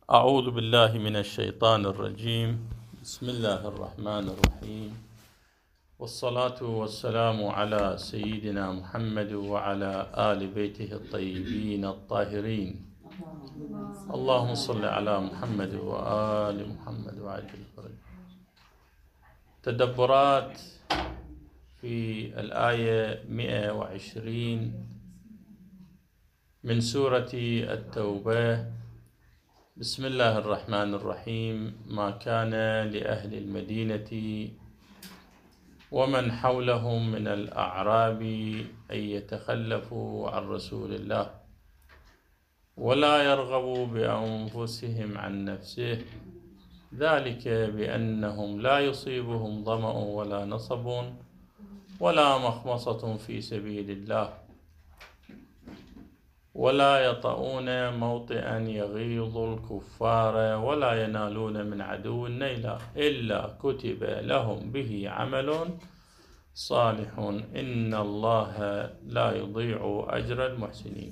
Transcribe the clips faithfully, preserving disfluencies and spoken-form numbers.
أعوذ بالله من الشيطان الرجيم. بسم الله الرحمن الرحيم، والصلاة والسلام على سيدنا محمد وعلى آل بيته الطيبين الطاهرين. اللهم صل على محمد وآل محمد وعجل الفرج. تدبرات في الآية مئة وعشرين من سورة التوبة. بسم الله الرحمن الرحيم. ما كان لأهل المدينة ومن حولهم من الأعراب أن يتخلفوا عن رسول الله ولا يرغبوا بأنفسهم عن نفسه، ذلك بأنهم لا يصيبهم ظمأ ولا نصب ولا مخمصة في سبيل الله ولا يطؤون موطئا يغيظ الكفار ولا ينالون من عدو نيلا إلا كتب لهم به عمل صالح إن الله لا يضيع أجر المحسنين.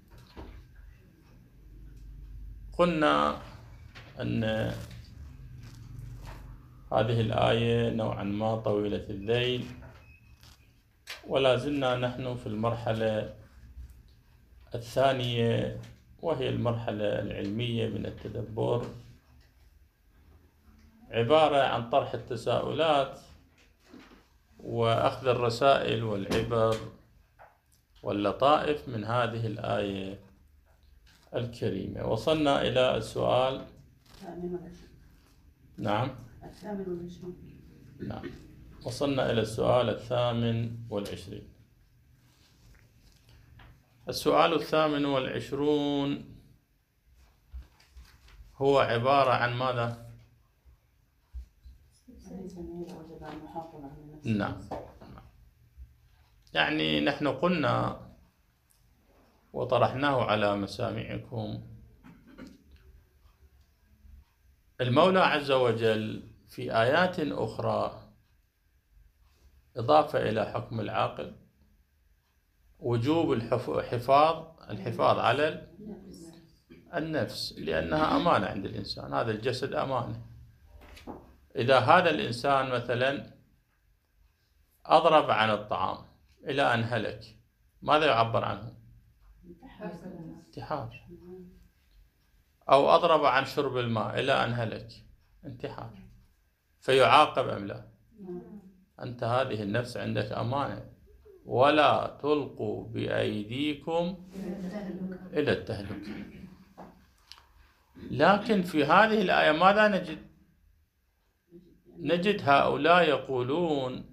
قلنا أن هذه الآية نوعا ما طويلة الذيل، ولا زلنا نحن في المرحلة الثانية وهي المرحلة العلمية من التدبر، عبارة عن طرح التساؤلات وأخذ الرسائل والعبر واللطائف من هذه الآية الكريمة. وصلنا إلى السؤال نعم الثامن والعشرين نعم وصلنا إلى السؤال الثامن والعشرين. السؤال الثامن والعشرون هو عبارة عن ماذا؟ نعم يعني نحن قلنا وطرحناه على مسامعكم، المولى عز وجل في آيات أخرى إضافة إلى حكم العاقل وجوب الحفاظ الحفاظ على النفس، لأنها أمانة عند الإنسان، هذا الجسد أمانة. إذا هذا الإنسان مثلا أضرب عن الطعام إلى أن هلك، ماذا يعبر عنه؟ انتحار. أو أضرب عن شرب الماء إلى أن هلك، انتحار. فيعاقب أم لا؟ أنت هذه النفس عندك أمانة، ولا تلقوا بأيديكم إلى التهلكة. لكن في هذه الآية ماذا نجد؟ نجد هؤلاء يقولون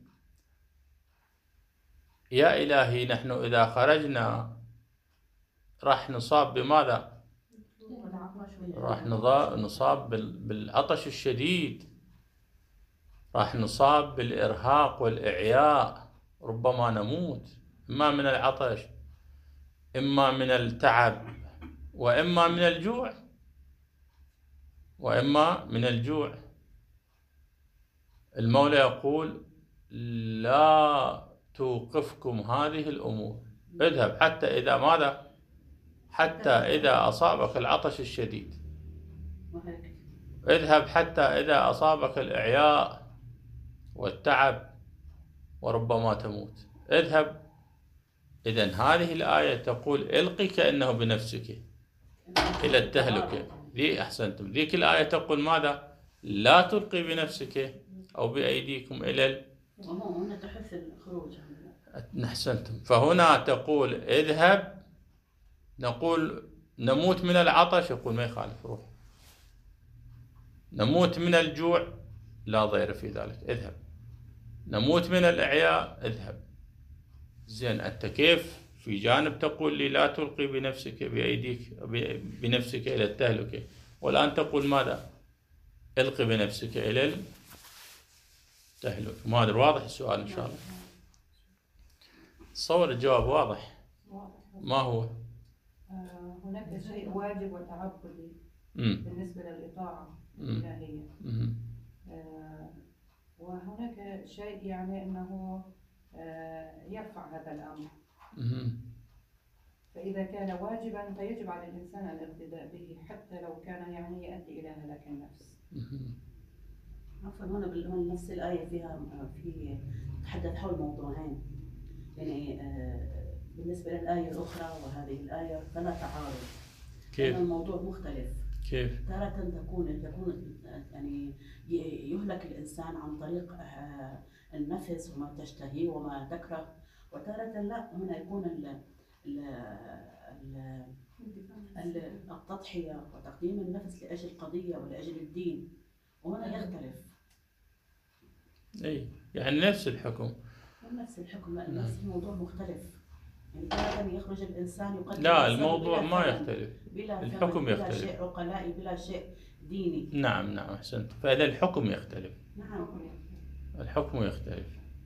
يا إلهي نحن إذا خرجنا راح نصاب بماذا؟ راح نصاب بالعطش الشديد، راح نصاب بالإرهاق والإعياء، ربما نموت إما من العطش إما من التعب وإما من الجوع وإما من الجوع. المولى يقول لا توقفكم هذه الأمور، اذهب حتى إذا ماذا؟ حتى إذا أصابك العطش الشديد، اذهب حتى إذا أصابك الإعياء والتعب وربما تموت، اذهب. إذن هذه الآية تقول القي كأنه بنفسك إلى التهلكة. ذي أحسنتم. ذيك الآية تقول ماذا؟ لا تلقي بنفسك أو بأيديكم إلى تحث الخروج. أحسنتم. فهنا تقول اذهب، نقول نموت من العطش، يقول ما يخالف روح. نموت من الجوع لا ضير في ذلك، اذهب. نموت من الإعياء، اذهب. زين، أنت كيف في جانب تقول لي لا تلقي بنفسك بأيديك بنفسك إلى التهلكة، والآن تقول ماذا؟ القي بنفسك إلى التهلكة. ما أدري واضح السؤال إن شاء الله؟ تصور الجواب واضح. ما هو؟ هناك شيء واجب وتعبدي بالنسبة للإطاعة الإلهية، وهناك شيء يعني أنه يرفع هذا الأمر. فإذا كان واجبا فيجب على الإنسان الاقتداء به حتى لو كان يعني يؤدي إلى هلاك النفس. عفوا هنا نفس الآية فيها في تحدث حول موضوعين، يعني بالنسبة للآية الأخرى وهذه الآية فلا تعارض. كيف؟ الموضوع مختلف. كيف؟ تارة تكون تكون يعني يهلك الإنسان عن طريق النفس وما تشتهي وما تكره، وتارة لا، هنا يكون ال ال التضحية وتقديم النفس لأجل قضية ولأجل الدين، وهنا يختلف. أي يعني نفس الحكم. نفس الحكم، نفس الموضوع مختلف. يعني تارة يخرج الإنسان يقدم لا الموضوع ما يختلف، بلا الحكم بلا يختلف. شيء عقلائي بلا شيء ديني. نعم نعم أحسنت، فإذا الحكم يختلف. نعم الحكم يختلف.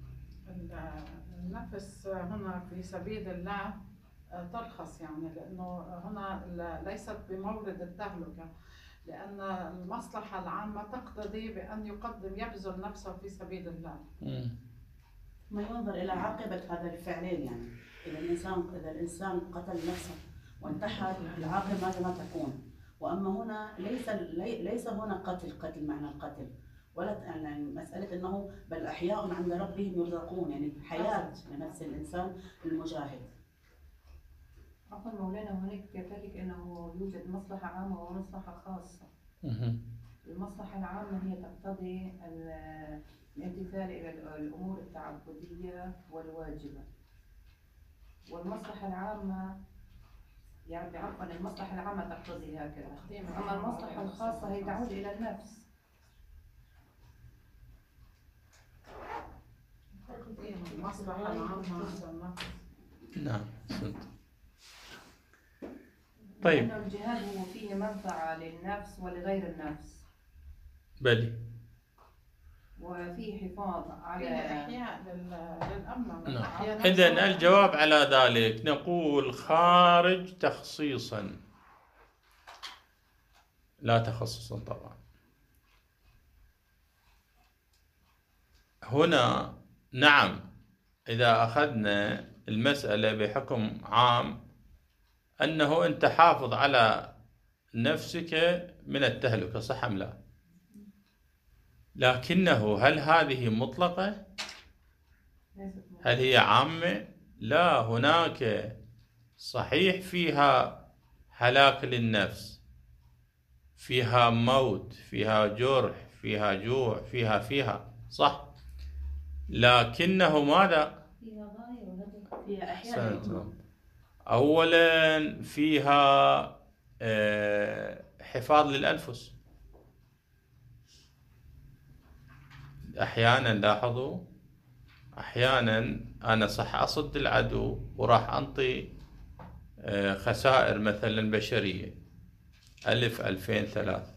النفس هنا في سبيل الله ترخص، يعني لأنه هنا ليست بمورد التهلكة، لأن المصلحة العامة تقتضي بأن يقدم يبذل نفسه في سبيل الله. مم. ما ينظر إلى عاقبة هذا الفعلين، يعني إذا الإنسان إذا الإنسان قتل نفسه وانتحر العاقبة ماذا ما تكون؟ وأما هنا ليس ليس هنا قتل قتل معنى القتل، ولا يعني مسألة أنه بل أحياء عند ربهم يرزقون، يعني حياة لنفس الإنسان المجاهد. عفوا مولانا، هناك كذلك أنه يوجد مصلحة عامة ومصلحة خاصة. مم. المصلحة العامة هي تقتضي الامتثال إلى الأمور التعبدية والواجبة، والمصلحة العامة يعني عفوا المصلحة العامة تقتضي هكذا، أما المصلحة الخاصة هي تعود إلى النفس. المصلحة العامة نعم أحسنت. طيب. لأن الجهاد هو فيه منفعة للنفس ولغير النفس. بلي. وفيه حفاظ على إحياء للأمن. نعم. إذن الجواب على ذلك نقول خارج تخصيصا لا تخصصا طبعا. هنا نعم إذا أخذنا المسألة بحكم عام أنه أنت حافظ على نفسك من التهلكة، صح أم لا؟ لكنه هل هذه مطلقة؟ هل هي عامة؟ لا، هناك صحيح فيها هلاك للنفس، فيها موت، فيها جرح، فيها جوع، فيها فيها صح، لكنه ماذا؟ فيها غاية وهدف، فيها أحياء. أولا فيها حفاظ للأنفس. أحيانا لاحظوا أحيانا أنا صح أصد العدو وراح أنطي خسائر مثلا بشرية ألف ألفين ثلاث،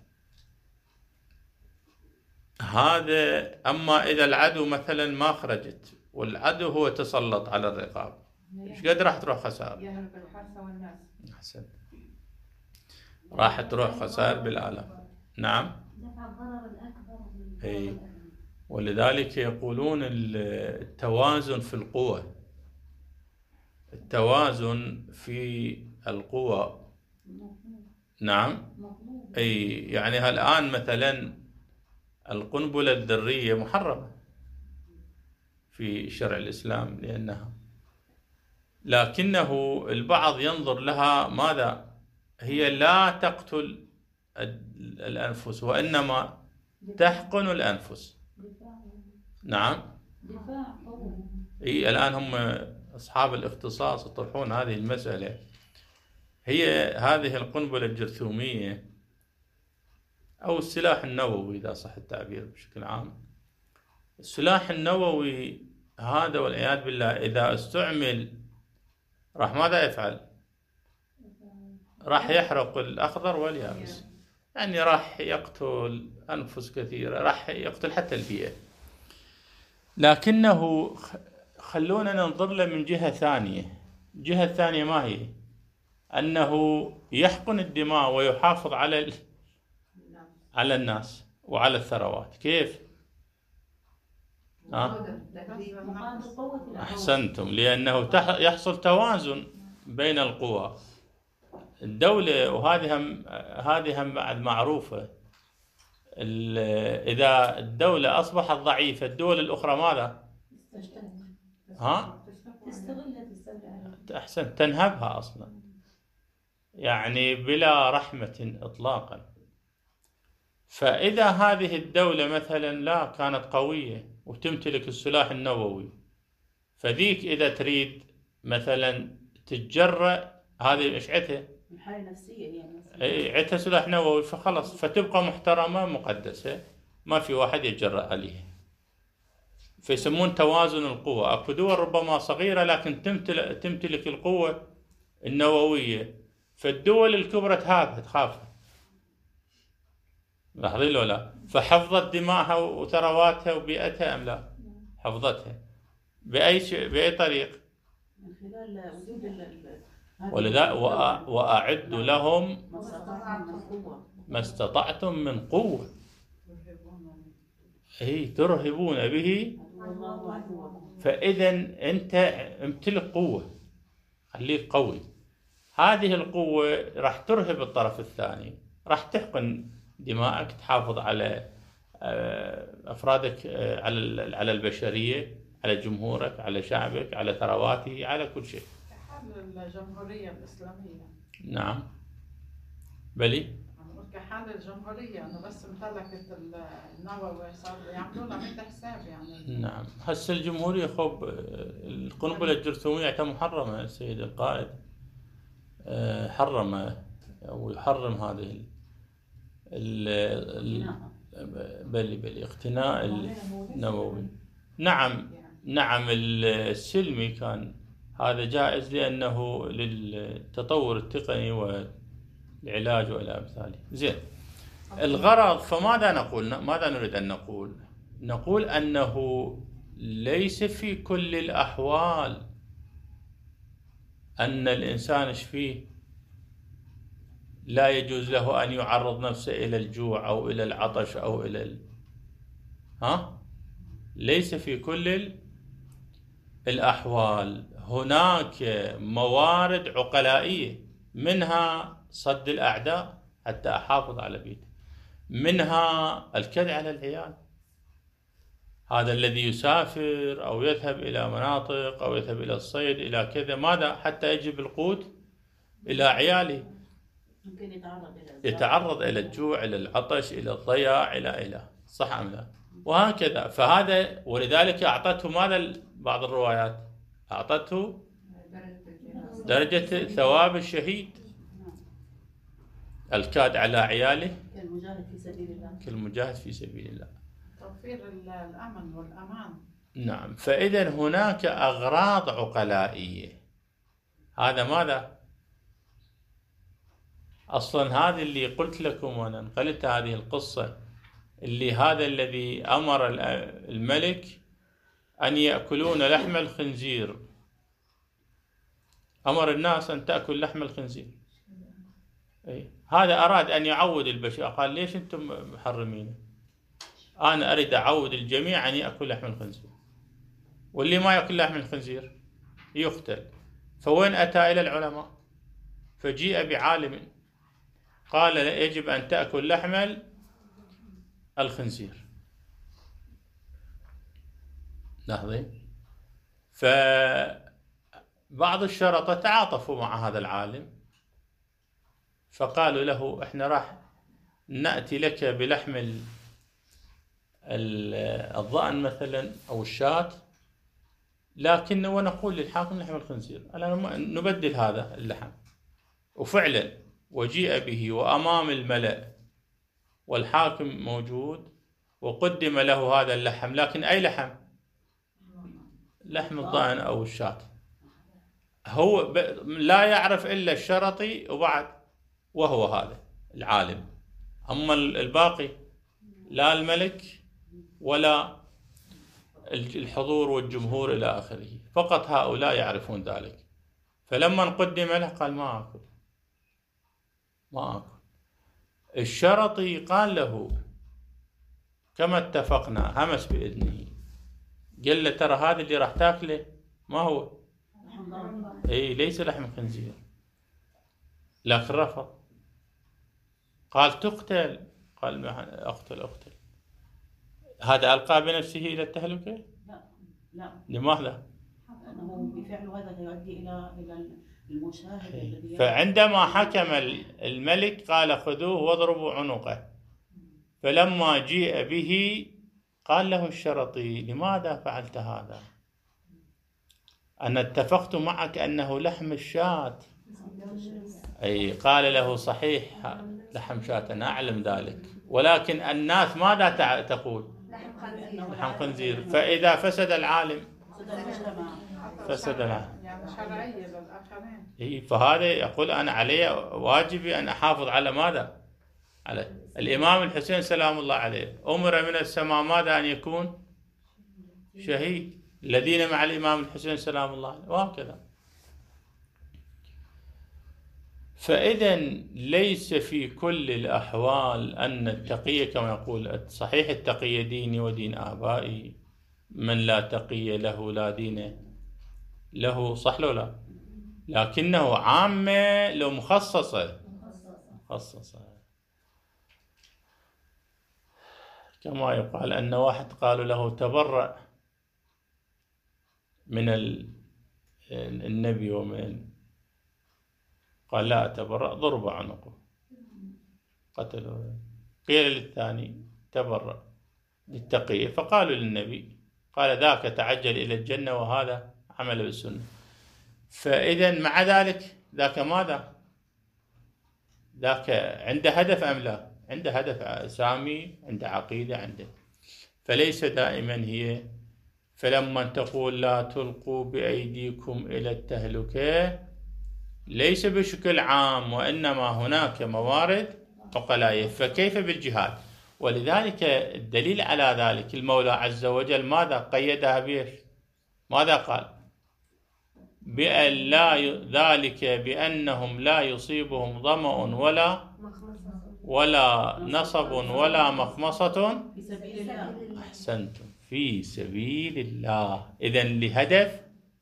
هذا. أما إذا العدو مثلا ما خرجت والعدو هو تسلط على الرقاب، إيش قد راح تروح خسائر؟ يهلك الحرث والناس. أحسن، راح تروح خسائر بالآلاف. نعم. دفع الضرر الأكبر. أي، ولذلك يقولون التوازن في القوة، التوازن في القوة. نعم. أي يعني الآن مثلا القنبلة الذرية محرمة في شرع الإسلام لأنها، لكنه البعض ينظر لها ماذا؟ هي لا تقتل الأنفس وإنما تحقن الأنفس. نعم. إيه الآن هم أصحاب الاختصاص يطرحون هذه المسألة. هي هذه القنبلة الجرثومية أو السلاح النووي إذا صح التعبير بشكل عام، السلاح النووي هذا والعياذ بالله إذا استعمل راح ماذا يفعل؟ راح يحرق الأخضر واليابس، يعني راح يقتل أنفس كثيرة، راح يقتل حتى البيئة. لكنه خلونا ننظر له من جهة ثانية. الجهة الثانية ما هي؟ أنه يحقن الدماء ويحافظ على على الناس وعلى الثروات. كيف؟ ها؟ أحسنتم، لأنه يحصل توازن بين القوى. الدولة، وهذه هم هذه هم بعد معروفة، إذا الدولة أصبحت ضعيفة الدول الأخرى ماذا؟ ها؟ أحسن، تنهبها أصلا، يعني بلا رحمة إطلاقا. فإذا هذه الدولة مثلا لا كانت قوية وتمتلك السلاح النووي، فذيك إذا تريد مثلا تتجرأ، هذه إشعتها الحالة نفسية هي اي عتها سلاح نووي، فخلص فتبقى محترمة مقدسة، ما في واحد يتجرأ عليها. فيسمون توازن القوة. اكو دول ربما صغيرة لكن تمتلك, تمتلك القوة النووية، فالدول الكبرى تهابها تخافها، لاحظين لو لا؟ فحفظت دماءها وثرواتها وبيئتها أم لا؟ حفظتها بأي شيء، بأي طريق؟ من خلال وجود ولذا وأعد لهم ما استطعتم من قوة، هي ترهبون به. فإذا أنت امتلك قوة، خليك قوي. هذه القوة راح ترهب الطرف الثاني، راح تحقن دماءك، تحافظ على أفرادك، على على البشرية، على جمهورك، على شعبك، على ثرواته، على كل شيء. كحال الجمهورية الإسلامية. نعم بلي كحال الجمهورية أنه بس امتلكت النووي صار يعملوا لها مثل حساب يعني. نعم. هسه الجمهورية خب القنبلة الجرثومية محرمة، السيد القائد حرم ويحرم هذه ال بلي بلي اقتناء النووي. نعم نعم السلمي كان هذا جائز لأنه للتطور التقني والعلاج وإلى أمثاله. زين، الغرض، فماذا نقول؟ ماذا نريد أن نقول؟ نقول أنه ليس في كل الأحوال أن الإنسان ايش فيه لا يجوز له أن يعرض نفسه إلى الجوع أو إلى العطش أو إلى ال... ها؟ ليس في كل الأحوال. هناك موارد عقلائية، منها صد الأعداء حتى أحافظ على بيتي، منها الكد على العيال. هذا الذي يسافر أو يذهب إلى مناطق أو يذهب إلى الصيد إلى كذا، ماذا؟ حتى يجيب القوت إلى عياله، ممكن يتعرض إلى يتعرض إلى الجوع، إلى العطش، إلى الضياع، إلى إلى صح أم لا؟ وهكذا. فهذا ولذلك أعطته ماذا؟ بعض الروايات أعطته درجة ثواب الشهيد، الكاد على عياله كالمجاهد في سبيل الله، كالمجاهد في سبيل الله، توفير الأمن والأمان. نعم. فإذا هناك أغراض عقلائية. هذا ماذا؟ أصلا هذه اللي قلت لكم وأنا نقلت هذه القصة، اللي هذا الذي أمر الملك أن يأكلون لحم الخنزير، أمر الناس أن تأكل لحم الخنزير. أي. هذا أراد أن يعود البشر، قال ليش أنتم محرمين؟ أنا أريد أعود الجميع أن يأكل لحم الخنزير، واللي ما يأكل لحم الخنزير يقتل. فوين أتى؟ إلى العلماء، فجيء بعالم قال يجب أن تأكل لحم الخنزير. لاحظين؟ فبعض الشرطة تعاطفوا مع هذا العالم، فقالوا له احنا راح نأتي لك بلحم الضأن مثلا أو الشاة، لكن ونقول للحاكم لحم الخنزير، نبدل هذا اللحم. وفعلا وجيء به وأمام الملأ والحاكم موجود، وقدم له هذا اللحم، لكن أي لحم؟ لحم الضأن أو الشاة. هو لا يعرف إلا الشرطي وبعد، وهو هذا العالم. أما الباقي لا الملك ولا الحضور والجمهور إلى آخره، فقط هؤلاء يعرفون ذلك. فلما قدم له قال ما أكل ما أكل. الشرطي قال له كما اتفقنا، همس بإذنه، قال له ترى هذا اللي راح تاكله ما هو حمضان. اي ليس لحم خنزير، لكن رفض، قال تقتل، قال اقتل اقتل. هذا ألقى بنفسه إلى التهلكة؟ لا لا. لماذا؟ لأنه بفعله هذا يؤدي إلى إلى المشاهد الذي. فعندما حكم الملك قال خذوه واضربوا عنقه، فلما جيء به قال له الشرطي لماذا فعلت هذا؟ أنا اتفقت معك أنه لحم الشاة. أي قال له صحيح لحم شاة، أنا أعلم ذلك، ولكن الناس ماذا تقول؟ لحم خنزير. فإذا فسد العالم فسد العالم. يعني شرعية للآخرين. إيه، فهذا يقول أنا علي واجبي أن أحافظ على ماذا؟ على الإمام الحسين سلام الله عليه أمر من السماء ماذا؟ أن يكون شهيد. الذين مع الإمام الحسين سلام الله عليه وهكذا. فإذا ليس في كل الأحوال أن التقية كما يقول صحيح التقية ديني ودين آبائي، من لا تقي له لا دين له، صح لو لا؟ لكنه عامة لو مخصصة مخصصة. كما يقال أن واحد قالوا له تبرأ من النبي ومن، قال لا أتبرأ، ضرب عنقه قتلوا. قيل للثاني تبرأ للتقية، فقالوا للنبي، قال ذاك تعجل إلى الجنة وهذا عمل بالسنة. فإذا مع ذلك ذاك ماذا؟ ذاك عنده هدف أم لا؟ عنده هدف سامي، عنده عقيدة، عنده. فليس دائما هي. فلما تقول لا تلقوا بأيديكم إلى التهلكة ليس بشكل عام، وإنما هناك موارد عقلائية. فكيف بالجهاد؟ ولذلك الدليل على ذلك المولى عز وجل ماذا قيدها بيش؟ ماذا قال؟ بأن لا ي... ذلك بأنهم لا يصيبهم ظمأ ولا ولا نصب ولا مخمصة في سبيل الله. أحسنتم، في سبيل الله. إذن لهدف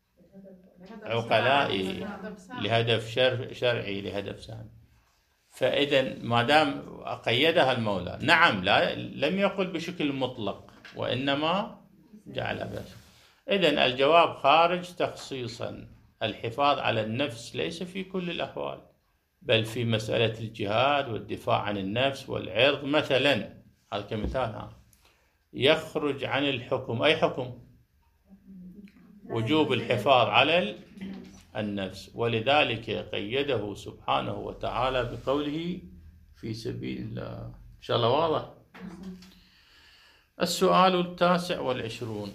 عقلائي، لهدف شر... شرعي، لهدف سامي. فإذا ما دام قيدها المولى، نعم لا لم يقل بشكل مطلق، وإنما جعل بس. إذن الجواب خارج تخصيصا. الحفاظ على النفس ليس في كل الأحوال، بل في مسألة الجهاد والدفاع عن النفس والعرض مثلا. هذا كمثال يخرج عن الحكم. أي حكم؟ وجوب الحفاظ على النفس، ولذلك قيده سبحانه وتعالى بقوله في سبيل الله. إن شاء الله واضح. السؤال التاسع والعشرون.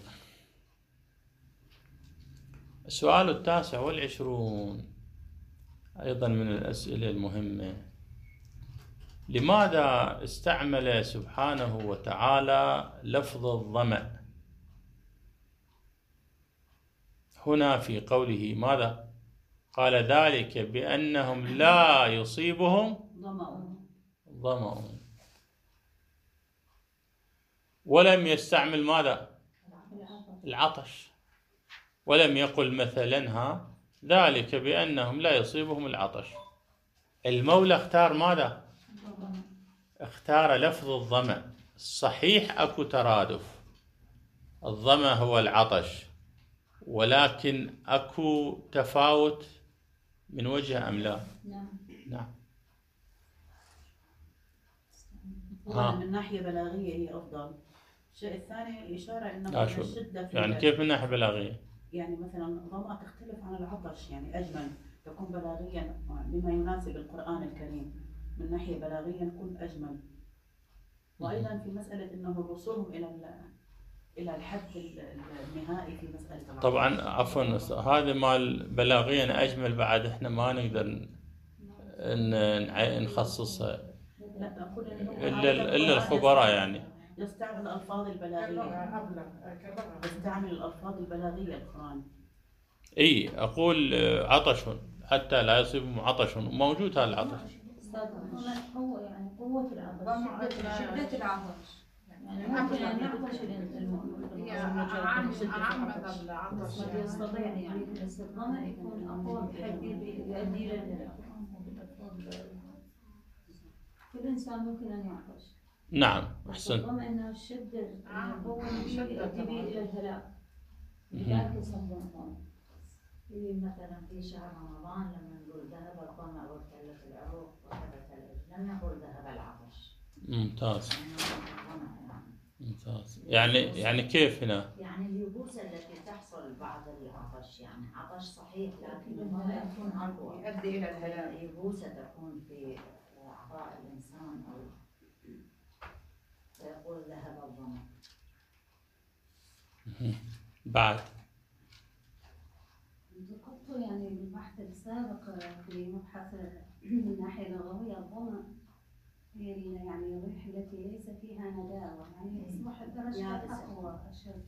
السؤال التاسع والعشرون أيضا من الأسئلة المهمة. لماذا استعمل سبحانه وتعالى لفظ الظمأ هنا في قوله ماذا؟ قال ذلك بأنهم لا يصيبهم ظمأ، ولم يستعمل ماذا؟ العطش، ولم يقل مثلا ها ذلك بأنهم لا يصيبهم العطش. المولى اختار ماذا؟ اختار لفظ الظمأ. صحيح أكو ترادف، الظمأ هو العطش، ولكن أكو تفاوت من وجه أم لا؟ نعم. نعم. ها. من ناحية بلاغية هي أفضل. الشيء الثاني إشارة إنه الشدة في يعني كيف من ناحية بلاغية؟ يعني مثلا ظمأ تختلف عن العطش، يعني أجمل تكون بلاغيا بما يناسب القرآن الكريم. من ناحية بلاغية نكون أجمل. وأيضا في مسألة إنه وصولهم إلى إلى الحد النهائي في مسألة العطش. طبعا عفوا هذا مال بلاغيا أجمل، بعد إحنا ما نقدر نخصصها إلا إلا الخبراء. يعني يستعمل الألفاظ البلاغية، يستعمل الألفاظ البلاغية القرآن. إي أقول عطش حتى لا يصيبهم عطش، موجود هذا العطش. هو يعني قوة العطش، شدة العطش. يعني ممكن أن يعطش المؤمن هي أعم أعم من العطش قد يستطيع يعني بس الظمأ يكون أقوى بحيث يؤدي إلى الهلاك. كل إنسان ممكن أن يعطش. نعم أحسن. الظمأ إنه الشدة القوة يؤدي به إلى الهلاك. مهم. لذلك يسمونه الظمأ. في مثلا في شهر رمضان لما نقول ذهب الظمأ وابتلت العروق وثبت الأجر، لم يقول ذهب العطش. ممتاز يعني الظمأ يعني. ممتاز. يعني يعني كيف هنا؟ يعني اليبوسة التي تحصل بعد العطش، يعني عطش صحيح لكن الظمأ يكون أقوى. يؤدي إلى الهلاك. اليبوسة تكون في أعضاء الإنسان أو فيقول ذهب الظمأ. مهم. بعد ذكرت يعني بالبحث السابق في مبحث من الناحية اللغوية الظمأ هي يعني الريح التي ليس فيها نداوة، يعني يصبح الدرجة أقوى أشد.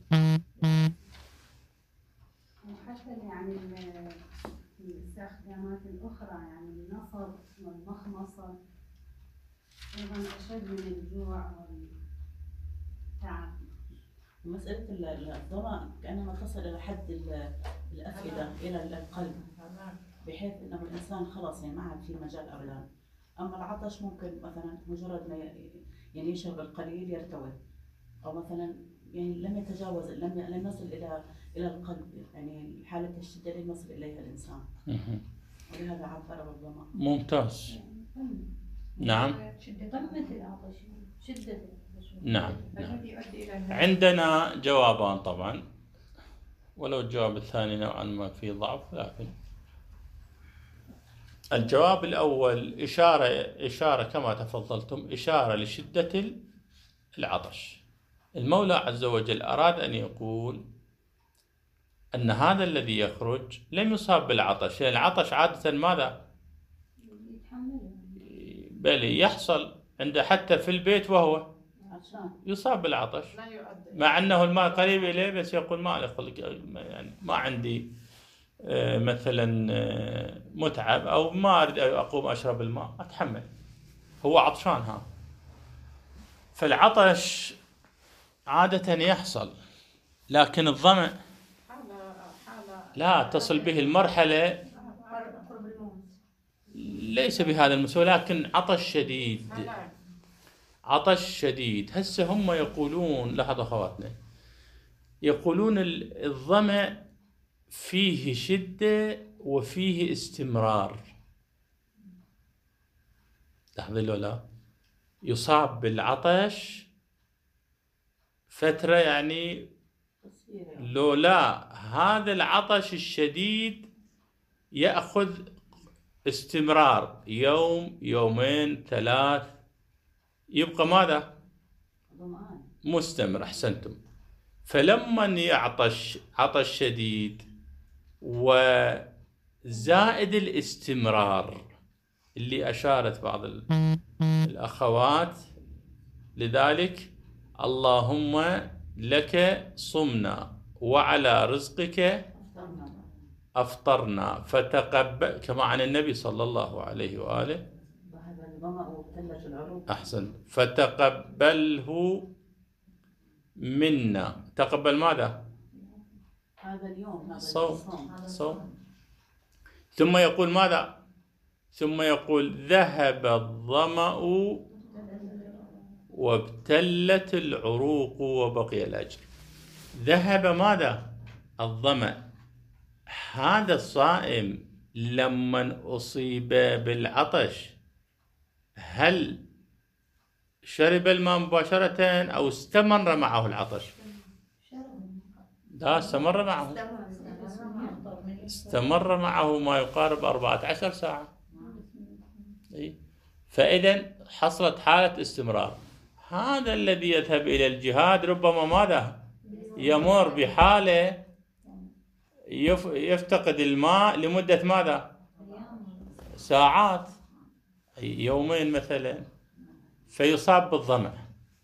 وحتى يعني الاستخدامات الأخرى يعني النصب والمخمصة أيضا أشد من الجوع والتعب. مسألة الظمأ كأنما تصل إلى حد الأفئدة إلى القلب، بحيث أنه الإنسان خلاص يعني ما عاد في مجال أبدا. أما العطش ممكن مثلا مجرد ما يعني يشرب القليل يرتوي، أو مثلا يعني لم يتجاوز لم لم يصل إلى إلى القلب، يعني حالة الشدة لم يصل إليها الإنسان. مهم. ولهذا عبر بالظمأ. ممتاز. نعم قمة العطش شدة العطش. نعم, نعم. الذي يؤدي إلى الهلاك. عندنا جوابان طبعا، ولو الجواب الثاني نوعا ما فيه ضعف، لكن الجواب الأول إشارة إشارة كما تفضلتم، إشارة لشدة العطش. المولى عز وجل أراد أن يقول أن هذا الذي يخرج لم يصاب بالعطش، لأن العطش عادة ماذا؟ بل يحصل عنده حتى في البيت وهو يصاب بالعطش، مع أنه الماء قريب إليه بس يقول ما يعني ما عندي مثلا متعب أو ما أريد أقوم أشرب الماء أتحمل، هو عطشان. ها فالعطش عادة يحصل، لكن الظمأ لا تصل به المرحلة ليس بهذا المستوى، لكن عطش شديد عطش شديد. هسه هم يقولون، لحظة أخواتنا، يقولون الظمأ فيه شدة وفيه استمرار. لاحظوا له لا يصاب بالعطش فترة، يعني لو لا هذا العطش الشديد يأخذ استمرار يوم يومين ثلاث، يبقى ماذا؟ مستمر. أحسنتم. فلما يعطش عطش شديد وزائد الاستمرار اللي أشارت بعض الأخوات، لذلك اللهم لك صمنا وعلى رزقك أفطرنا فتقبل، كما عن النبي صلى الله عليه وآله. أحسن. فتقبله منا. تقبل ماذا؟ هذا اليوم صوم. صوم. ثم يقول ماذا؟ ثم يقول ذهب الظمأ وابتلت العروق وبقي الأجر. ذهب ماذا؟ الظمأ. هذا الصائم لما أصيب بالعطش هل شرب الماء مباشرة أو استمر معه العطش؟ لا، استمر معه استمر معه ما يقارب أربعة عشر ساعة. فإذا حصلت حالة استمرار. هذا الذي يذهب إلى الجهاد ربما ماذا؟ يمر بحالة يفتقد الماء لمدة ماذا؟ ساعات، يومين مثلا، فيصاب بالظمأ.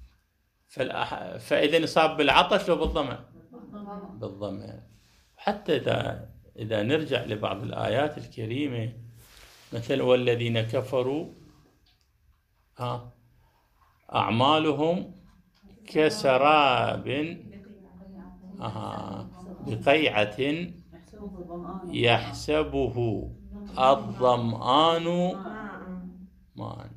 فإذا يصاب بالعطش وبالظمأ بالظمأ. حتى إذا إذا نرجع لبعض الآيات الكريمة، مثل والذين كفروا ها أعمالهم كسراب آه بقيعة يحسبه الظمآن ماء.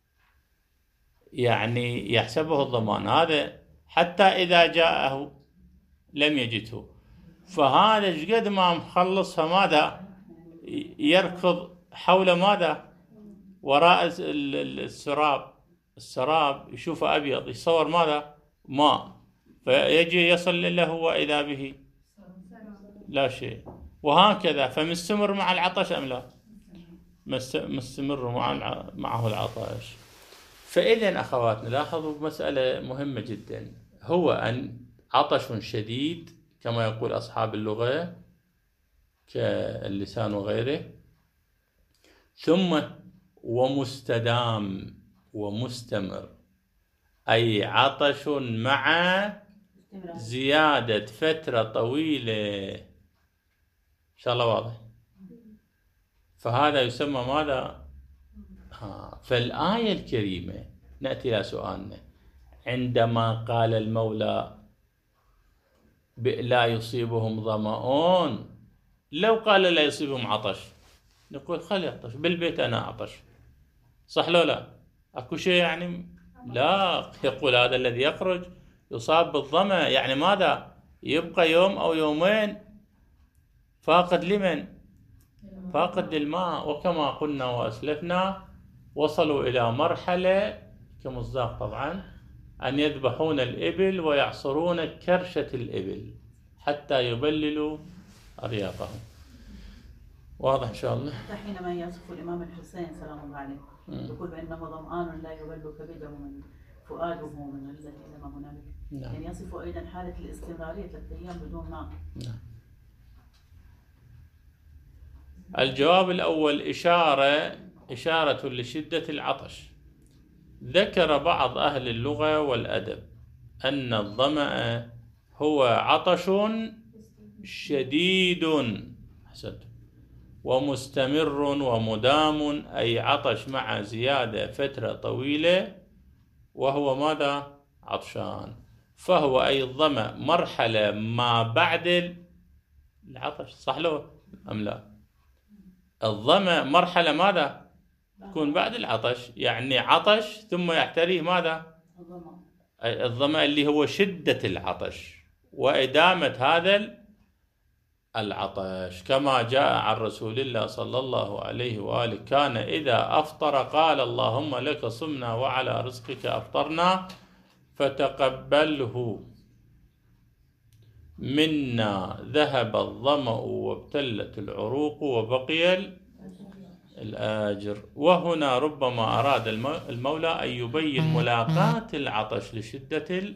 يعني يحسبه الظمآن هذا حتى إذا جاءه لم يجده، فهذا قد ما مخلص فماذا يركض حول ماذا وراء السراب، السراب يشوفه أبيض يصور ماذا ماء، فيجي يصل له وإذا به لا شيء. وهكذا فمستمر مع العطش أم لا؟ مستمر مع معه العطش. فإذا أخواتنا لاحظوا مسألة مهمة جدا، هو أن عطش شديد كما يقول أصحاب اللغة كاللسان وغيره، ثم ومستدام ومستمر، أي عطش مع زيادة فترة طويلة. إن شاء الله واضح. فهذا يسمى ماذا؟ ها. فالآية الكريمة نأتي إلى سؤالنا، عندما قال المولى لا يصيبهم ظمأ، لو قال لا يصيبهم عطش نقول خلي يعطش بالبيت أنا عطش، صح لو لا؟ أكو شيء يعني؟ لا، يقول هذا الذي يخرج يصاب بالظمأ، يعني ماذا؟ يبقى يوم أو يومين فاقد لمن؟ فاقد للماء. وكما قلنا وأسلفنا وصلوا إلى مرحلة كمصداق طبعا أن يذبحون الإبل ويعصرون كرشة الإبل حتى يبللوا أرياقهم. واضح إن شاء الله؟ حتى حينما يصف الإمام الحسين سلام الله عليه يقول بأنه ظمآن لا يبل كبده من فؤاده من غزة إنما هنالك. نعم. يعني يصف أيضا حالة الاستمرارية ثلاثة أيام بدون ماء. نعم. الجواب الأول إشارة إشارة لشدة العطش. ذكر بعض أهل اللغة والأدب أن الظمأ هو عطش شديد أحسنت ومستمر ومدام، أي عطش مع زيادة فترة طويلة وهو ماذا؟ عطشان. فهو أي الظمأ مرحلة ما بعد العطش، صح له أم لا؟ الظمأ مرحلة ماذا؟ تكون بعد العطش، يعني عطش ثم يحتريه ماذا؟ الظمأ اللي هو شدة العطش وإدامة هذا العطش، كما جاء عن رسول الله صلى الله عليه وآله كان إذا أفطر قال اللهم لك صمنا وعلى رزقك أفطرنا فتقبله منا، ذهب الظمأ وابتلت العروق وبقي الآجر. وهنا ربما أراد المولى أن يبين ملاقاة العطش لشدة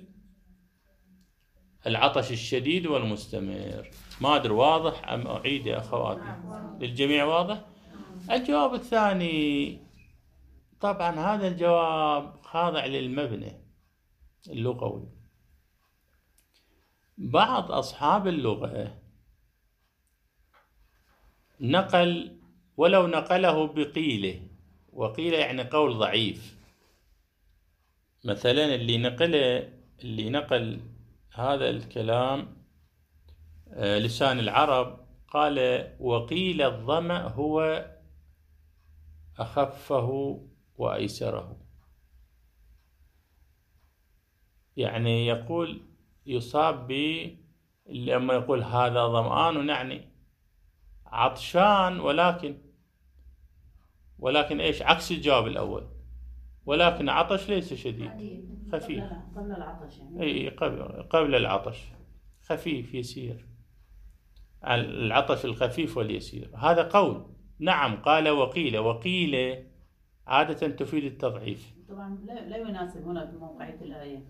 العطش الشديد والمستمر. ما أدري واضح أم أعيد يا أخواتي؟ للجميع واضح؟ الجواب الثاني طبعا هذا الجواب خاضع للمبنى اللغوي. بعض أصحاب اللغة نقل ولو نقله بقيله، وقيل يعني قول ضعيف. مثلا اللي نقله اللي نقل هذا الكلام لسان العرب قال وقيل الظمأ هو أخفه وأيسره، يعني يقول يصاب ب لما يقول هذا ظمآن يعني عطشان، ولكن ولكن ايش عكس الجواب الاول، ولكن عطش ليس شديد خفيف قبل العطش يعني اي قبل قبل العطش خفيف يسير، العطش الخفيف واليسير. هذا قول نعم قال وقيل، وقيل عادة تفيد التضعيف. طبعا لا يناسب هنا في موقعية الآية.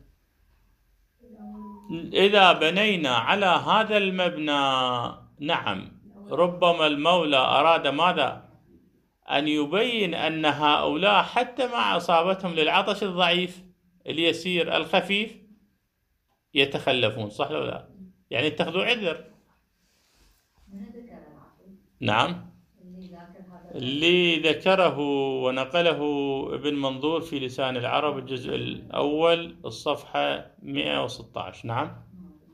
إذا بنينا على هذا المبنى نعم ربما المولى أراد ماذا؟ أن يبين أن هؤلاء حتى مع إصابتهم للعطش الضعيف اليسير الخفيف يتخلفون، صح ولا لا؟ يعني اتخذوا عذر. نعم اللي ذكره ونقله ابن منظور في لسان العرب الجزء الأول الصفحة مئة وستة عشر. نعم،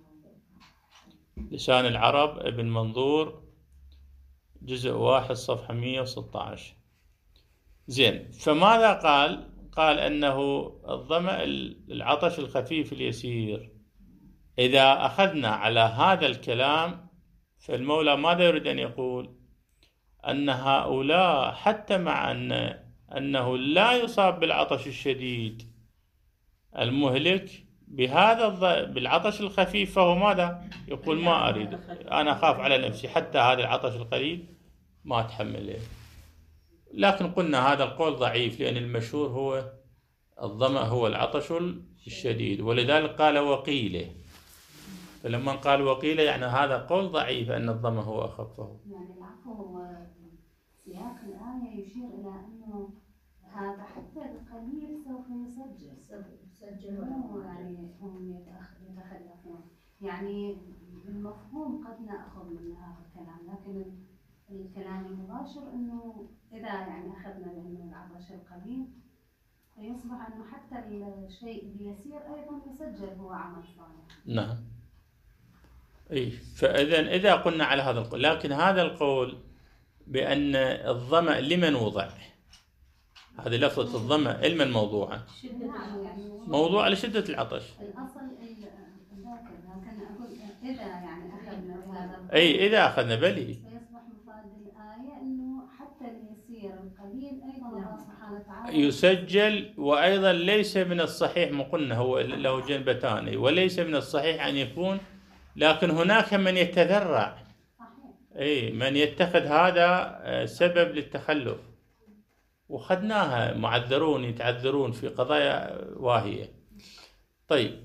لسان العرب ابن منظور جزء واحد صفحة مئة وستة عشر. زين، فماذا قال؟ قال أنه الظمأ العطش الخفيف اليسير. إذا أخذنا على هذا الكلام فالمولى ماذا يريد أن يقول؟ أن هؤلاء حتى مع أن أنه لا يصاب بالعطش الشديد المهلك بهذا بالعطش الخفيف، فهو ماذا يقول؟ ما أريد، أنا أخاف على نفسي حتى هذا العطش القليل ما أتحمله. لكن قلنا هذا القول ضعيف، لأن المشهور هو الظمأ هو العطش الشديد، ولذلك قال وقيله. فلما قال وقيله يعني هذا قول ضعيف أن الظمأ هو أخفه. يعني العفو سياق الآية يشير إلى أنه هذا حتى القليل سوف يسجل يسجل مو يعني هم يتخلفون. يعني بالمفهوم قد نأخذ من هذا الكلام، لكن الكلام المباشر أنه إذا يعني أخذنا بأنه العطش القليل فيصبح أنه حتى الشيء اليسير أيضا يسجل هو عمل صالح. نعم، أي فإذا إذا قلنا على هذا القول، لكن هذا القول بأن الظمأ لمن وضع؟ هذه لفظة الظمأ لمن موضوعة؟ موضوع لشدة العطش. الأصل الذاكر، لكن أقول إذا يعني أخذنا بهذا أي إذا أخذنا بلي فيصبح مفاد الآية إنه حتى اليسير القليل أيضا الله سبحانه وتعالى يسجل. وأيضا ليس من الصحيح، ما قلنا هو له جنبتان، وليس من الصحيح أن يكون، لكن هناك من يتذرع، أي من يتخذ هذا سبب للتخلف، وخدناها معذرون يتعذرون في قضايا واهية. طيب،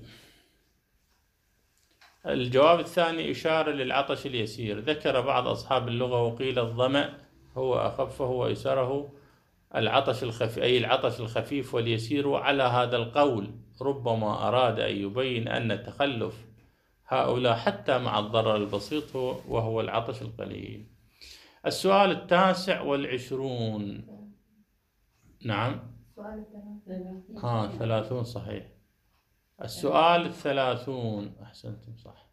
الجواب الثاني إشارة للعطش اليسير. ذكر بعض أصحاب اللغة وقيل الظمأ هو أخفه وأيسره العطش الخفيف، أي العطش الخفيف واليسير. وعلى هذا القول ربما أراد أن يبين أن تخلف هؤلاء حتى مع الضرر البسيط هو وهو العطش القليل. السؤال التاسع والعشرون. نعم، ها ثلاثون صحيح. السؤال الثلاثون، أحسنتم صح.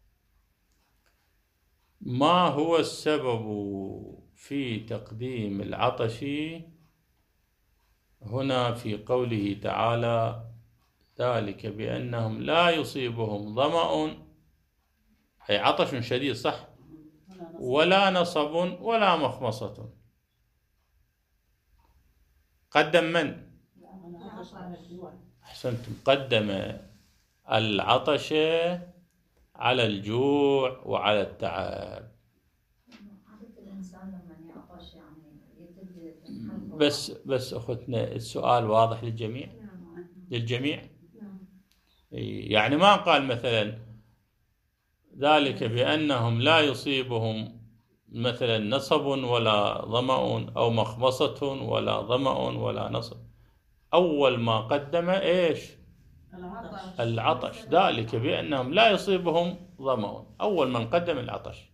ما هو السبب في تقديم العطش هنا في قوله تعالى ذلك بأنهم لا يصيبهم ظمأ، أي عطش شديد صح، ولا نصب ولا مخمصة. قدم من؟ أحسنتم، قدم العطش على الجوع وعلى التعب. بس بس أخذنا السؤال واضح للجميع للجميع يعني ما قال مثلا ذلك بأنهم لا يصيبهم مثلا نصب ولا ظمأ أو مخمصة ولا ظمأ ولا نصب. أول ما قدم إيش؟ العطش. العطش. ذلك بأنهم لا يصيبهم ظمأ، أول من قدم العطش،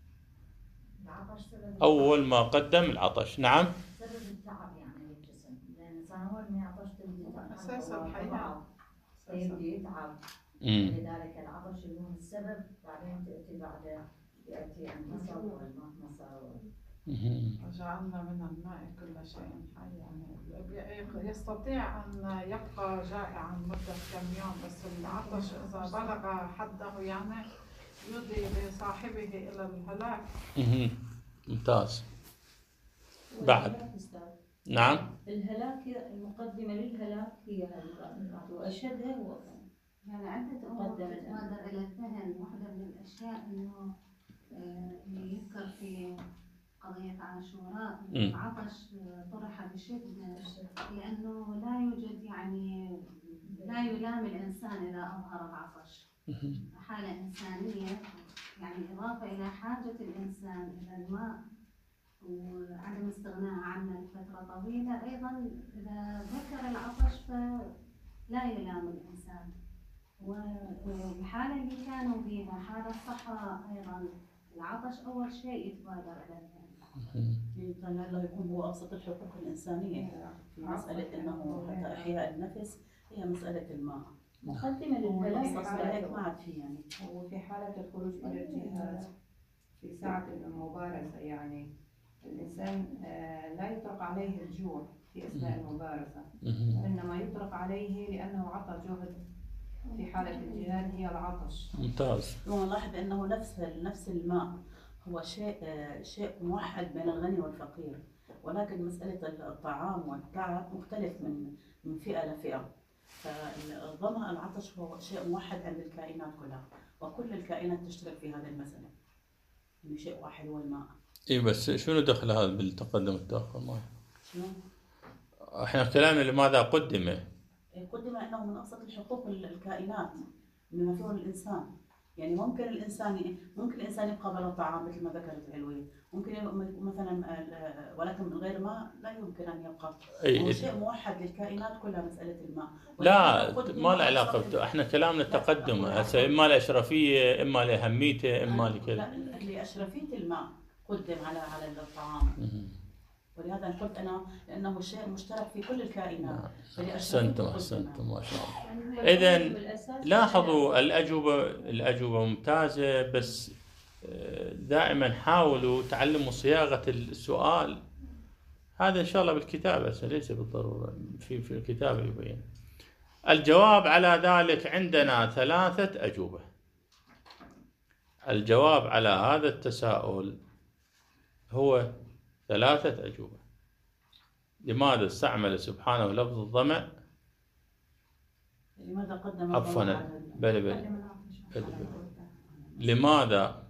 أول ما قدم العطش. نعم، سبب التعب يعني للجسم، لأن الإنسان أول ما يعطش تبدأ أساس الحياة يبدأ يتعب، لذلك العطش هو السبب، بعدين تأتي بعد يأتي النصب والمخمصة. وجعلنا من الماء كل شيء حي، يعني يستطيع أن يبقى جائعا مدة كم يوم، بس العطش إذا بلغ حده يعني يؤدي بصاحبه إلى الهلاك. ممتاز. بعد نعم، الهلاك المقدمة للهلاك هي وأشهدها هو يعني عدة أمور تتبادر إلى الذهن. واحدة من الأشياء إنه اللي يذكر في قضية عاشوراء العطش طرح بشدة، لأنه لا يوجد يعني لا يلام الإنسان إذا أظهر العطش، حالة إنسانية يعني إضافة إلى حاجة الإنسان إلى الماء وعدم استغناء عنه لفترة طويلة. أيضا إذا ذكر العطش فلا يلام الإنسان، والحالة اللي كانوا فيها حالة الصحراء أيضا العطش أول شيء يتبادر إلى الذهن. لعله يكون هو أبسط الحقوق الإنسانية في مسألة أنه حتى إحياء النفس هي مسألة الماء. مقدمة للثلاث للثلاث ما عاد في يعني. وفي حالة الخروج إلى الجهاد في ساعة المبارزة يعني الإنسان آه، لا يطلق عليه الجوع في أثناء المبارزة، إنما يطلق عليه لأنه عطى جهد. في حالة الجهاد هي العطش. ممتاز. ونلاحظ أنه نفس نفس الماء هو شيء شيء موحد بين الغني والفقير، ولكن مسألة الطعام والتعب مختلف من من فئة لفئة. فالظمأ العطش هو شيء موحد عند الكائنات كلها، وكل الكائنات تشترك في هذه المسألة. إنه شيء واحد هو الماء. إيه بس شنو دخل هذا بالتقدم والتأخر؟ ما شنو؟ إحنا كلامنا لماذا قدم؟ قدم أنه من أبسط الحقوق الكائنات بما فيه الإنسان. يعني ممكن الإنسان ممكن الإنسان يبقى بلا طعام مثل ما ذكرت علوي، ممكن مثلا ولكن من غير ماء لا يمكن أن يبقى. هو شيء موحد للكائنات كلها مسألة الماء. لا ما له علاقة. احنا كلامنا التقدم هسه إما الأشرفية إما لأهميته إما لكذا. لا لأشرفية الماء قدم على على الطعام. ولهذا قلت أنا لأنه شيء مشترك في كل الكائنات. أحسنتم أحسنتم ما شاء الله. إذن لاحظوا الأجوبة الأجوبة ممتازة، بس دائما حاولوا تعلموا صياغة السؤال. هذا إن شاء الله بالكتابة ليس بالضرورة في في الكتابة يبين. الجواب على ذلك عندنا ثلاثة أجوبة. الجواب على هذا التساؤل هو ثلاثة أجوبة. لماذا استعمل سبحانه لفظ الظمأ؟ لماذا قدم عفوا بل بل بل لماذا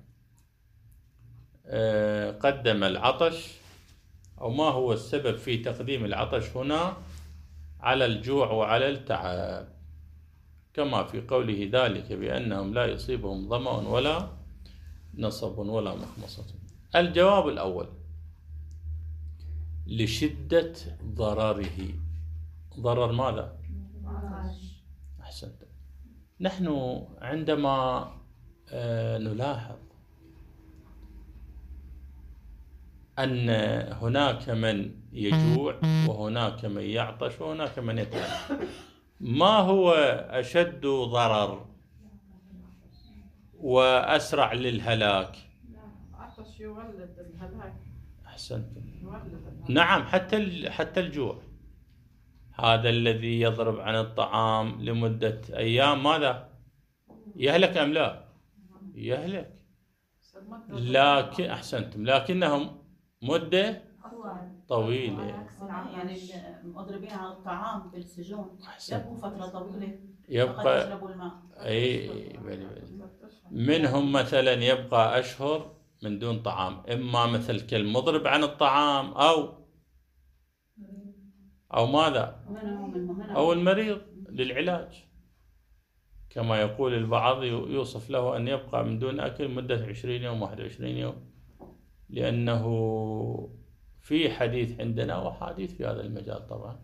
قدم العطش، أو ما هو السبب في تقديم العطش هنا على الجوع وعلى التعب، كما في قوله ذلك بأنهم لا يصيبهم ظمأ ولا نصب ولا مخمصة. الجواب الأول لشدة ضرره. ضرر ماذا؟ أحسنت. نحن عندما نلاحظ أن هناك من يجوع وهناك من يعطش وهناك من يتعب، ما هو أشد ضرر وأسرع للهلاك؟ العطش يولد الهلاك. أحسنت. نعم، حتى حتى الجوع. هذا الذي يضرب عن الطعام لمدة أيام ماذا؟ يهلك أم لا؟ يهلك. لكن أحسنتم، لكنهم مدة طويلة. يعني المضربين على الطعام بالسجون يبقوا فترة طويلة يبقى يشربوا الماء. أي بلي بلي. منهم مثلا يبقى أشهر من دون طعام، إما مثل كالمضرب عن الطعام أو أو ماذا؟ أو المريض للعلاج، كما يقول البعض يوصف له أن يبقى من دون أكل مدة عشرين يوم واحد وعشرين يوم، لأنه في حديث عندنا وحديث في هذا المجال طبعا.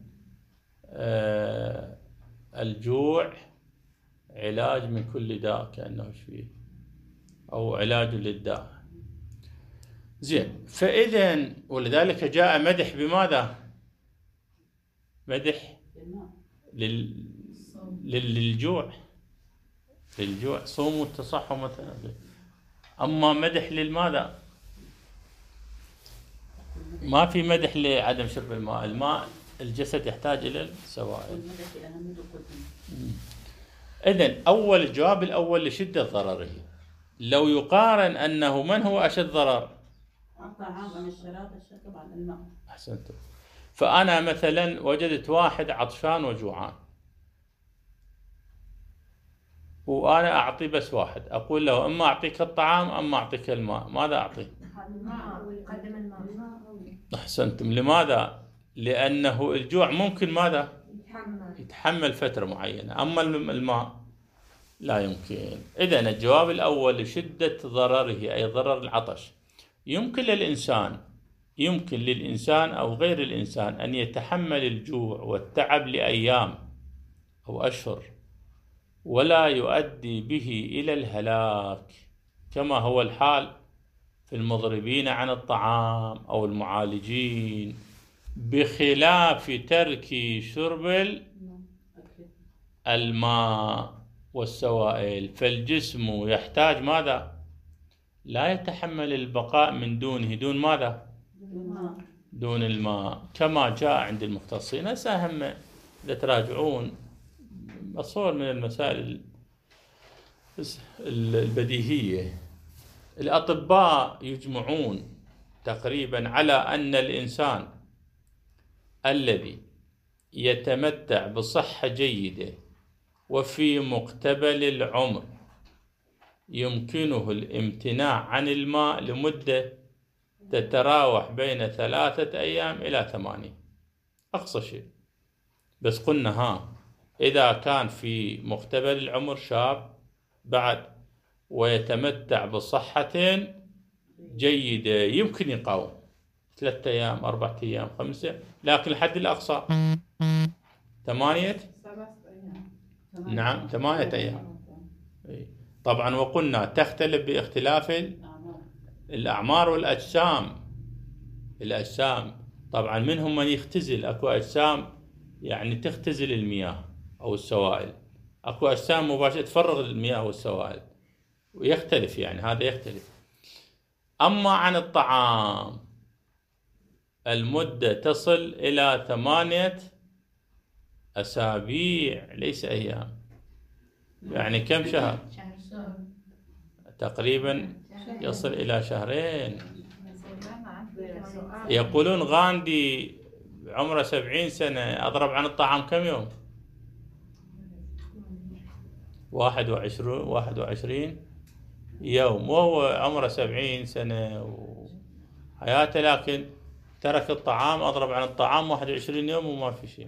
آه الجوع علاج من كل داء كأنه شفيه، أو علاج للداء. زين، فإذا ولذلك جاء مدح بماذا؟ مدح لل... للجوع للجوع صوموا التصحوا مثلا. أما مدح للماذا؟ ما في مدح لعدم شرب الماء. الماء الجسد يحتاج إلى السوائل. إذن أول الجواب الأول لشدة ضرره. لو يقارن أنه من هو أشد ضرر؟ الطعام عن الشراب الشرب عن الماء. أحسنتم. فأنا مثلا وجدت واحد عطشان وجوعان، وأنا أعطي بس واحد، أقول له إما أعطيك الطعام أما أعطيك الماء، ماذا أعطيه؟ قدم الماء. أحسنتم. لماذا؟ لأنه الجوع ممكن ماذا؟ يتحمل يتحمل فترة معينة، أما الماء لا يمكن. إذن الجواب الأول لشدة ضرره أي ضرر العطش. يمكن للإنسان يمكن للإنسان أو غير الإنسان أن يتحمل الجوع والتعب لأيام أو أشهر ولا يؤدي به إلى الهلاك، كما هو الحال في المضربين عن الطعام أو المعالجين، بخلاف ترك شرب الماء والسوائل. فالجسم يحتاج ماذا؟ لا يتحمل البقاء من دونه، دون ماذا؟ دون الماء، كما جاء عند المختصين. هسه أهم إذا تراجعون أصور من المسائل البديهية، الأطباء يجمعون تقريبا على أن الإنسان الذي يتمتع بصحة جيدة وفي مقتبل العمر يمكنه الامتناع عن الماء لمدة تتراوح بين ثلاثة أيام إلى ثمانية، أقصى شيء. بس قلنا ها إذا كان في مقتبل العمر شاب بعد ويتمتع بصحة جيدة يمكن يقاوم ثلاثة أيام أربعة أيام خمسة، لكن الحد الأقصى ثمانية نعم ثمانية أيام. طبعا وقلنا تختلف باختلاف الأعمار والأجسام. الأجسام طبعا منهم من يختزل، أكو أجسام يعني تختزل المياه أو السوائل، أكو أجسام مباشرة تفرغ المياه والسوائل، ويختلف يعني هذا يختلف. أما عن الطعام المدة تصل إلى ثمانية أسابيع ليس أيام، يعني كم شهر؟ تقريبا يصل إلى شهرين. يقولون غاندي عمره سبعين سنة أضرب عن الطعام كم يوم؟ واحد وعشرين واحد وعشرين يوم، وهو عمره سبعين سنة وحياته، لكن ترك الطعام، أضرب عن الطعام واحد وعشرين يوم وما في شيء.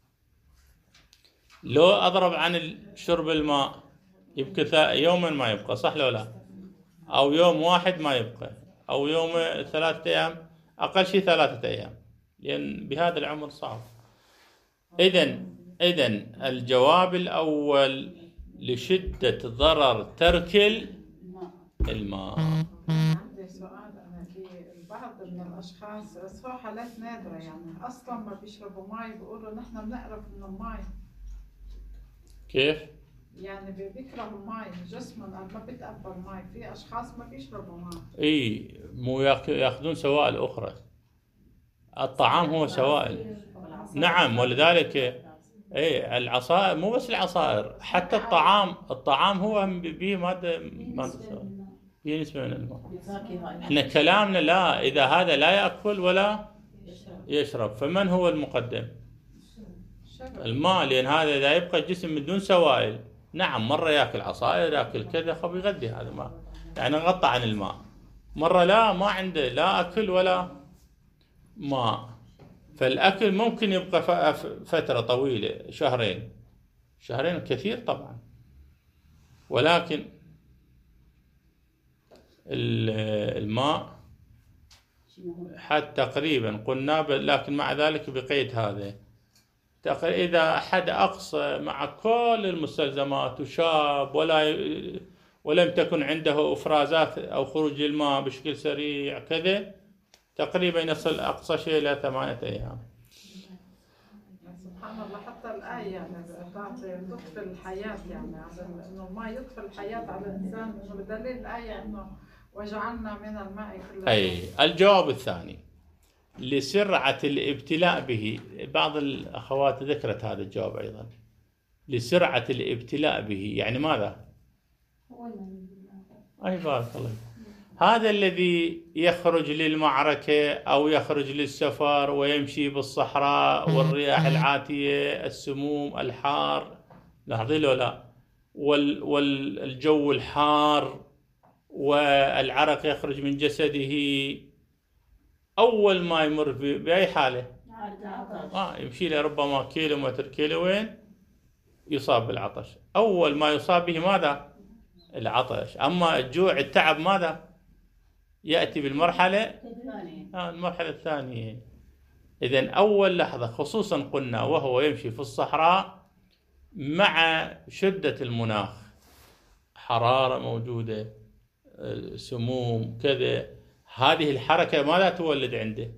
لو أضرب عن شرب الماء يبقى يوما ما يبقى، صح لو لا؟ أو يوم واحد ما يبقى، أو يوم ثلاثة أيام، أقل شيء ثلاثة أيام، لأن بهذا العمر صعب. إذن إذن الجواب الأول لشدة ضرر ترك الماء. عندي سؤال. أنا في البعض من الأشخاص، بس هو حالات نادرة يعني أصلا ما بيشربوا ماء، بيقولوا نحن بنقرف من الماء. كيف؟ يعني بيكرهوا الماء، جسمهم ما بيتقبل الماء. في أشخاص ما بيشربوا ماء. إي مو يأخذون سوائل أخرى. الطعام هو سوائل. نعم، ولذلك اي العصائر، مو بس العصائر، حتى الطعام الطعام هو به ماده ماده به نسبه من الماء. احنا كلامنا لا، اذا هذا لا ياكل ولا يشرب فمن هو المقدم؟ الماء، لان هذا اذا يبقى الجسم من دون سوائل، نعم مره ياكل عصائر ياكل كذا خب يغذي هذا الماء، يعني نغطى عن الماء. مره لا ما عنده لا اكل ولا ماء، فالأكل ممكن يبقى فترة طويلة، شهرين شهرين كثير طبعا، ولكن الماء حتى تقريبا قلنا، لكن مع ذلك بقيد هذا إذا أحد أقصى مع كل المستلزمات وشاب ولا ولم تكن عنده إفرازات أو خروج الماء بشكل سريع كذا، تقريبا يصل أقصى شيء إلى ثمانية أيام. سبحان الله، حتى الآية يعني تعطي تطفي الحياة، يعني إنه ما يطفي الحياة على الإنسان، إنه بدليل الآية إنه وجعلنا من الماء كل أي. الجواب الثاني لسرعة الابتلاء به، بعض الأخوات ذكرت هذا الجواب أيضا، لسرعة الابتلاء به، يعني ماذا؟ أي بارك الله. هذا الذي يخرج للمعركة أو يخرج للسفر ويمشي بالصحراء والرياح العاتية، السموم، الحار، لاحظين له لا، والجو الحار والعرق يخرج من جسده، أول ما يمر بأي حالة آه يمشي له ربما كيلومتر كيلوين يصاب بالعطش. أول ما يصاب به ماذا؟ العطش. أما الجوع التعب ماذا؟ يأتي بالمرحلة آه المرحلة الثانية. إذن أول لحظة، خصوصا قلنا وهو يمشي في الصحراء مع شدة المناخ، حرارة موجودة، سموم كذا، هذه الحركة ماذا تولد عنده؟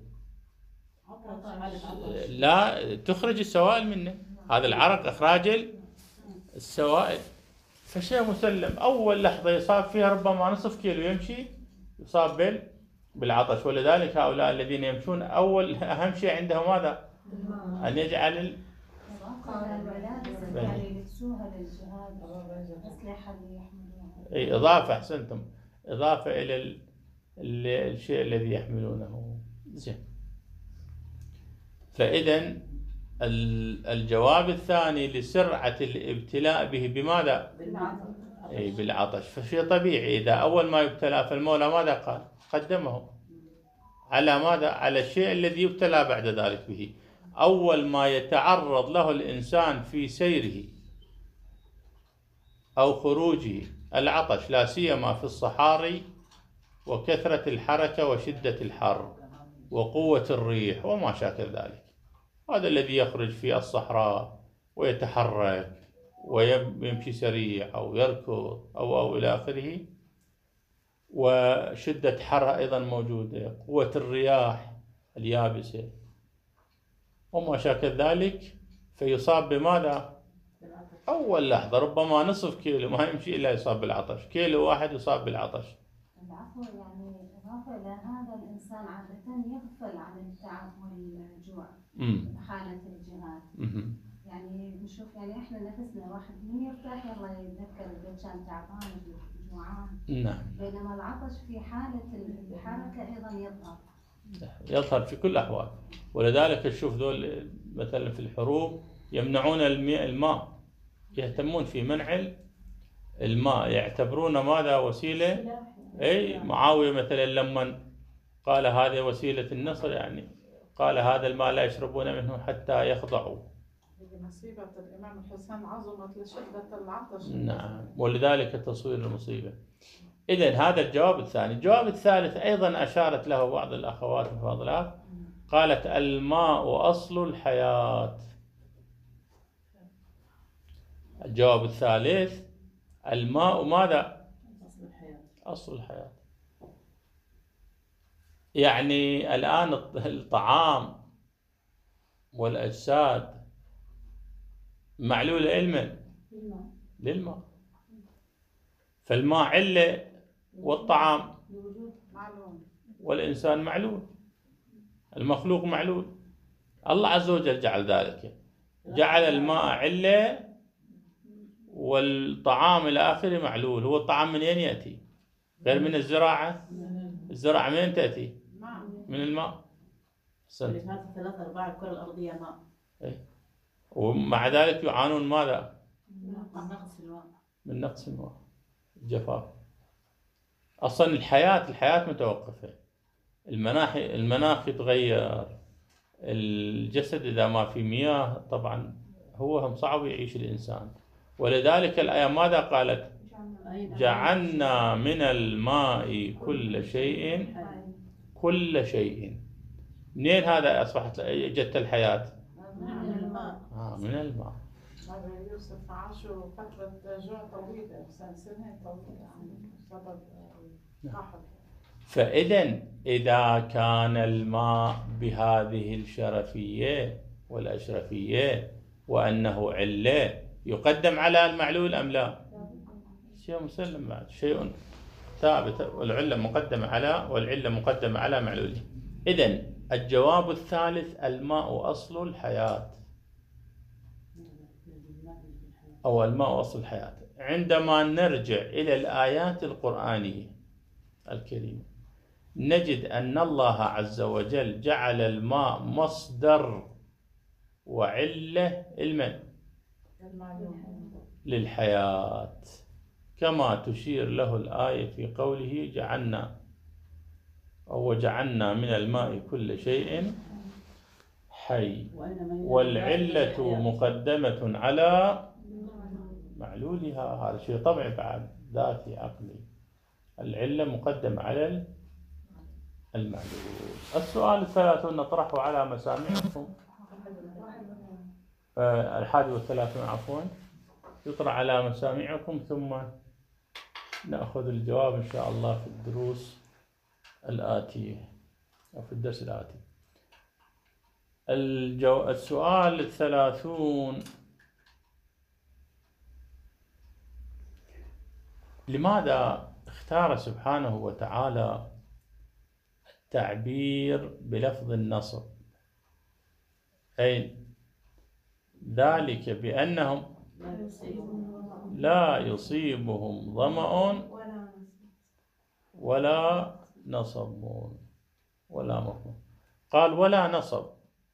لا، تخرج السوائل منه. هذا العرق إخراج السوائل. فشيء مسلم أول لحظة يصاب فيها ربما نصف كيلو يمشي يصاب بالعطش. ولذلك هؤلاء الذين يمشون أول أهم شيء عندهم ماذا؟ أن يجعل ال... يعني يلبسوها للجهاد، الأسلحة اللي يحملوها. أي إضافة، أحسنتم، إضافة إلى ال... ال... الشيء الذي يحملونه. زين. فإذا الجواب الثاني لسرعة الابتلاء به بماذا؟ أي بالعطش. فشيء طبيعي إذا أول ما يبتلى فالمولى ماذا قال؟ قدمه على ماذا؟ على الشيء الذي يبتلى بعد ذلك به. أول ما يتعرض له الإنسان في سيره أو خروجه العطش، لا سيما في الصحاري وكثرة الحركة وشدة الحر وقوة الريح وما شاكل ذلك. هذا الذي يخرج في الصحراء ويتحرك ويمشي سريع أو يركض أو أو إلى آخره، وشدة حر أيضا موجودة، قوة الرياح اليابسة وما شاكل ذلك، فيصاب بماذا؟ أول لحظة ربما نصف كيلو ما يمشي إلا يصاب بالعطش، كيلو واحد يصاب بالعطش. العفو يعني إضافة إلى هذا الإنسان عادة يغفل عن التعب والجوع في حالة الجهاد. مم. يعني نشوف يعني إحنا نفسنا واحد من يرتاح يلا يتذكر إذا كان تعبان جوعان. نعم. بينما العطش في حالة الحركة أيضا يظهر. يظهر في كل الأحوال. ولذلك تشوف ذول مثلا في الحروب يمنعون الماء، يهتمون في منع الماء، يعتبرون ماذا؟ وسيلة. أي معاوية مثلا لما قال هذه وسيلة النصر، يعني قال هذا الماء لا يشربون منه حتى يخضعوا. مصيبة الإمام الحسين عظمت لشدة العطش. نعم، ولذلك تصوير المصيبة. إذن هذا الجواب الثاني. الجواب الثالث أيضا أشارت له بعض الأخوات الفاضلات، قالت الماء أصل الحياة. الجواب الثالث الماء ماذا؟ أصل الحياة. أصل الحياة. يعني الآن الطعام والأجساد معلولة لمن؟ للماء. فالماء علة والطعام معلوم والإنسان معلول، المخلوق معلول. الله عز وجل جعل ذلك، جعل الماء علة والطعام إلى آخره معلول. هو الطعام من أين يأتي؟ غير من الزراعة. الزراعة من أين تأتي؟ من الماء. ثلاثة ثلاثة أرباع الكرة الأرضية ماء. إيه؟ ومع ذلك يعانون ماذا؟ من نقص الماء. من نقص الماء، الجفاف. أصلا الحياة الحياة متوقفة، المناخ المناخ يتغير، الجسد إذا ما في مياه طبعا هو هم صعب يعيش الإنسان. ولذلك الآية ماذا قالت؟ جعلنا من الماء كل شيء كل شيء. منين هذا أصبحت جت الحياة؟ من الماء. آه من الماء. نبي يوسف عاشوا فترة جوع طويلة، سنين طويلة بسبب القحط. فإذا إذا كان الماء بهذه الشرفية والأشرفية وأنه علة، يقدم على المعلول أم لا؟ شيء مسلم بعد، شيء ثابت، والعلة مقدمة على والعلة مقدمة على معلوله. إذن الجواب الثالث الماء أصل الحياة، أو الماء أصل الحياة. عندما نرجع إلى الآيات القرآنية الكريمة نجد أن الله عز وجل جعل الماء مصدر وعلة المن للحياة، كما تشير له الآية في قوله جعلنا أو جعلنا من الماء كل شيء حي، والعلة مقدمة على معلولها. هذا شيء طبيعي بعد ذاتي عقلي، العلة مقدمة على المعلول. السؤال الثلاثون نطرحه على مسامعكم، آه الحادي والثلاثون عفوا يطرح على مسامعكم، ثم نأخذ الجواب إن شاء الله في الدروس الآتية أو في الدرس الآتي. الجو... السؤال الثلاثون: لماذا اختار سبحانه وتعالى التعبير بلفظ النصب؟ أي ذلك بأنهم لا يصيبهم ظمأ ولا نصب ولا مطمع. قال ولا نصب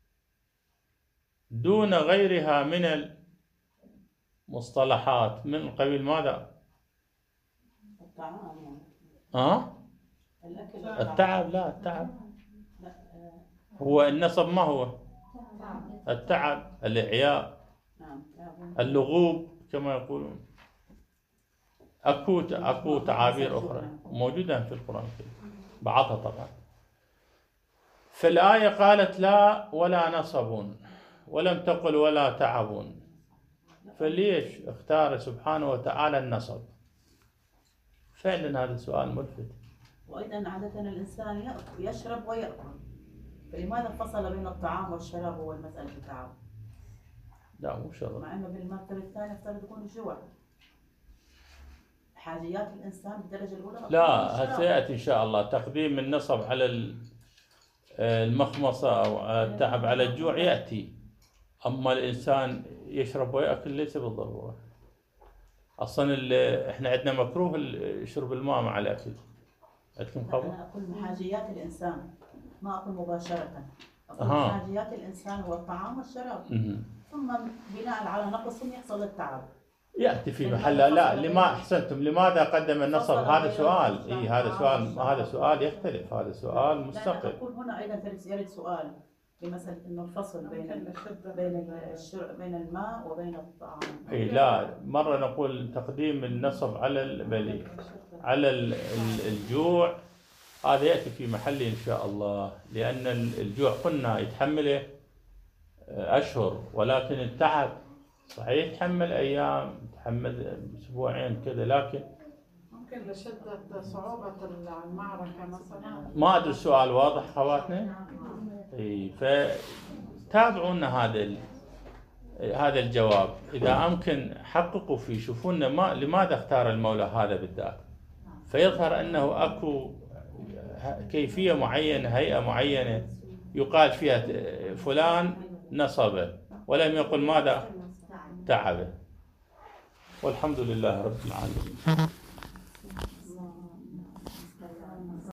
دون غيرها من المصطلحات من قبيل ماذا؟ الطعام. ها؟ الأكل. التعب. لا، التعب هو النصب. ما هو التعب؟ الإعياء، اللغوب كما يقولون. أكو أكو تعابير أخرى موجودة في القرآن الكريم بعضها طبعا. في الآية قالت لا ولا نصب، ولم تقل ولا تعب، فليش اختار سبحانه وتعالى النصب؟ فعلا هذا سؤال ملفت. وأيضا عادة الإنسان يشرب ويأكل، فلماذا فصل بين الطعام والشراب والمسألة التعب؟ لا مو شرط، مع أنه بالمرتبة الثانية يفترض يكون الجوع. حاجيات الإنسان بالدرجة الأولى. لا، سيأتي إن شاء الله تقديم النصب على المخمصة أو التعب على الجوع يأتي. أما الإنسان يشرب ويأكل ليس بالضرورة. أصلا إحنا عندنا مكروه شرب الماء مع الأكل. عندكم خبر؟ أنا أقول من حاجيات الإنسان، ما أقول مباشرة. أقول أها. من حاجيات الإنسان هو الطعام والشراب. مه. ثم بناء على نقصهم يحصل التعب. يأتي في محل. لا، لما أحسنتم، لماذا قدم النصب؟ هذا سؤال. إيه هذا سؤال، هذا سؤال يختلف، هذا سؤال مستقل. أقول هنا أيضا يرد سؤال بمسألة إنه الفصل بين بين الشرب بين الماء وبين الطعام. إيه لا، مرة نقول تقديم النصب على البلي على الجوع، هذا يأتي في محله إن شاء الله، لأن الجوع قلنا يتحمله أشهر، ولكن التعب صحيح يتحمل أيام، يتحمل أسبوعين كذا، لكن ممكن لشدة صعوبة المعركة مثلا. ما أدري السؤال واضح خواتنا؟ إيه، فتابعونا هذا هذا الجواب إذا أمكن، حققوا فيه، شوفونا ما لماذا اختار المولى هذا بالذات، فيظهر أنه أكو كيفية معينة، هيئة معينة يقال فيها فلان نصبه، ولم يقل ماذا؟ تعبه. والحمد لله رب العالمين.